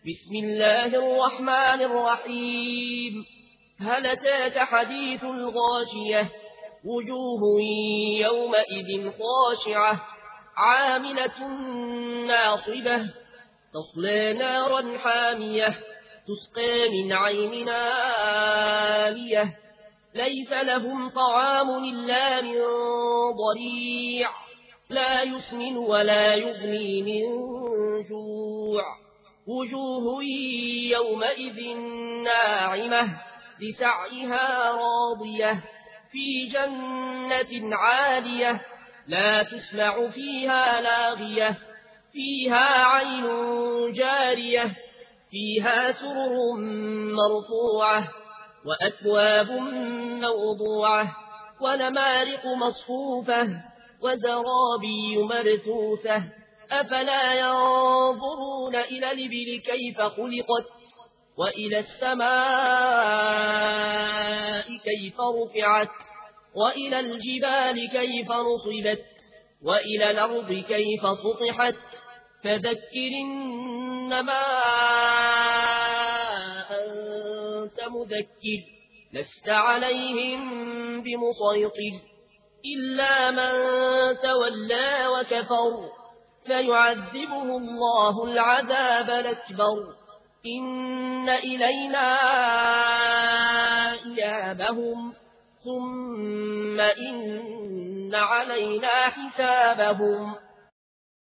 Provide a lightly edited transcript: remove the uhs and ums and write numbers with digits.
بسم الله الرحمن الرحيم هل أتاك حديث الغاشية وجوه يومئذ خاشعة عاملة ناصبة تصلى نارا حامية تسقى من عين آنية ليس لهم طعام إلا من ضريع لا يسمن ولا يغني من جوع وجوه يومئذ ناعمة لسعيها راضية في جنة عالية لا تسمع فيها لاغية فيها عين جارية فيها سرر مرفوعة وأكواب موضوعة ونمارق مصفوفة وزرابي مرثوثة أفلا ينظرون إلى الإبل كيف خلقت وإلى السماء كيف رفعت وإلى الجبال كيف نصبت وإلى الأرض كيف سطحت فذكر إنما أنت مذكر لست عليهم بمسيطر إلا من تولى وكفر فيعذبه الله العذاب الأكبر إن إلينا إيابهم ثم إن علينا حسابهم